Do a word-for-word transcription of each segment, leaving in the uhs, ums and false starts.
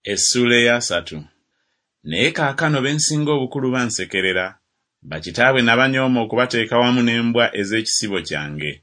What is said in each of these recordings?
Essula ya satu. Naye kaakano bensinga obukulu bansekerera, bakitaabwe nabanyooma okubateeka wamu n'embwa ez'ekisibo kyange.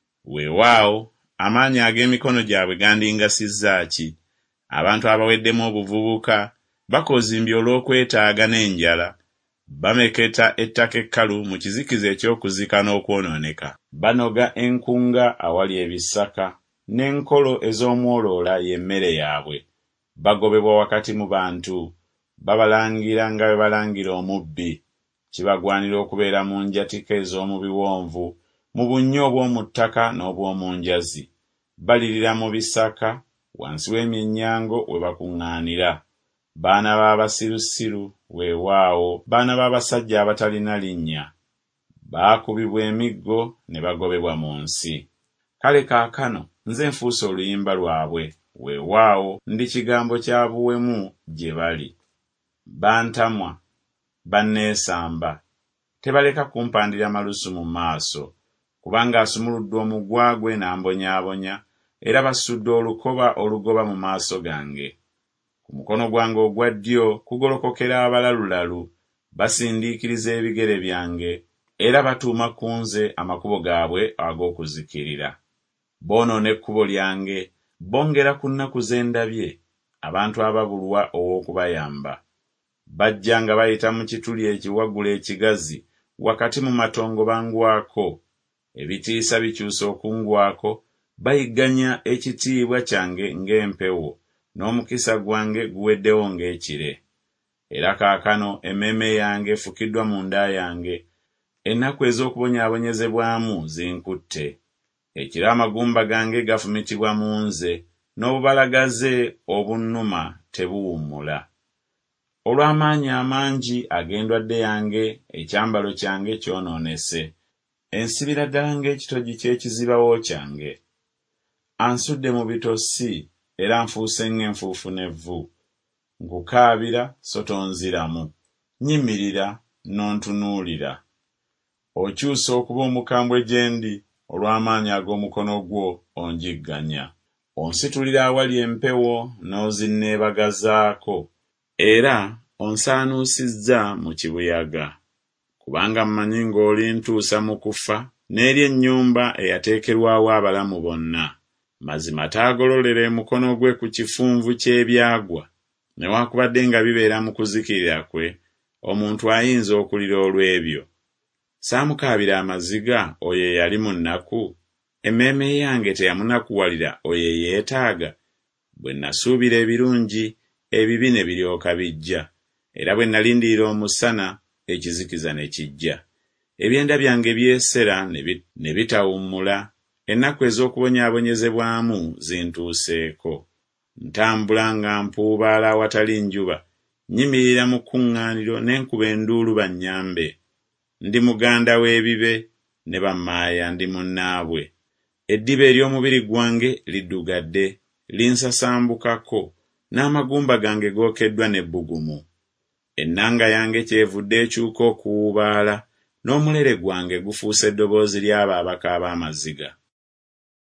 Weewaawo, amaanyi ag'emikono gyabwe gandingasizza ki? Abantu abaweddemu obuvubuka bakozimbye olw'okwetaaga n'enjala, bameketa ettaka ekkalu mu kizikiza eky'okuzika n'okwonooneka. Banoga enkunga awali ebisaka, n'enkolo ez'omwoloola y'emmere yaabwe. Bagobebwa wakati mu bantu, babalangira nga bwe balangira omubbi. Kibagwanira okubeera mu njatika ez'omu biwonvu, mu bunnya obw'omu ttaka n'obw'omu njazi. Balirira mu bisaka, wansi w'emyennyango we bakuŋŋaanira. Baana b'abasirusiru, weewaawo, baana b'abasajja abatalina linnya. Baakubibwa emiggo ne bagobebwa mu nsi. Kale kaakano nze nfuuse oluyimba lwabwe, weewaawo ndi kigambo kya buwemu gye bali. Bantamwa, banneesamba, tebaleka kumpandira malusu mu maaso, kubanga asumuluddwa omugwa gwe n'ambonyaabonya, era basudde olukoba olugoba mu maaso gange. Ku mukono gwange ogwa ddyo kugolokokera abalalulalu, basindiikiriza ebigere byange, era batuuma ku nze amakubo gaabwe ag'okuzikirira. Boonoona ekkubo lyange, bongera ku nnaku ze ndabye, abantu ababulwa ow'okubayamba. Bajja nga bayita mu kituli ekiwagula ekigazi, wakati mu matongo bangwako. Ebitiisa bikyusa okungwako, bayigganya ekitiibwa kyange ng'empewo, n'omukisa gwange guweddewo ng'ekire. Era kaakano emmeeme yange efukiddwa mu nda yange, ennaku ez'okubonyaabonyezebwamu zinkutte. Ekiro amagumba gange gafumitibwa mu nze, n'obubalagaze obunnuma tebuwummula. Olw'amaanyi amangi ag'endwadde yange, ekyambalo kyange kyonoonese. Ensibira ddala ng'ekitogi ky'ekizibawo kyange. Ansudde mu bitosi, era nfuuse ng'enfuufu n'evvu. Nkukaabira so tonziramu, nnyimirira n'ontunuulira. Okyusa okuba omukambwe gye ndi, olw'amaanyi ag'omukono gwo onjigganya. Onsitulira awali empewo n'ozinneebagazaako, era onsaanuusizza mu kibuyaga. Kubanga mmanyi ng'olintuusa mu kufa, n'eri ennyumba eyateekerwawo abalamu bonna. Mazima taagololera emukono gwe ku kifunvu ky'ebyagwa, newaakubadde nga bibeera mu kuzikirira kwe, omuntu ayinza okulira olw'ebyo. Saamukaabira amaziga oyo eyali mu nnaku, emmeeme yange teyamunakuwalira oyo eyeetaaga. Bwe nasuubira ebirungi, ebibi ne biryoka bijja, era bwe nalindirira omusana, ekizikiza ne kijja. Ebyenda byange byesera ne bitawummula, ennaku ez'okubonyaabonyezebwamu zintuuseeko. Ntambula nga mpuubaala awatali njuba, nnyimirira mu kkuŋŋaaniro n'enkuba enduulu bannyambe. Ndi muganda w'ebibe, ne bammaaya ndi munnaabwe. Eddiba ery'omubiri gwange liddugadde, linsasambukako, n'amagumba gange gookeddwa n'ebbugumu. Ennanga yange kyevudde ekyuka okuwuubaala, n'omulere gwange gufuuse eddoboozi ly'abo abakaaba amaziga.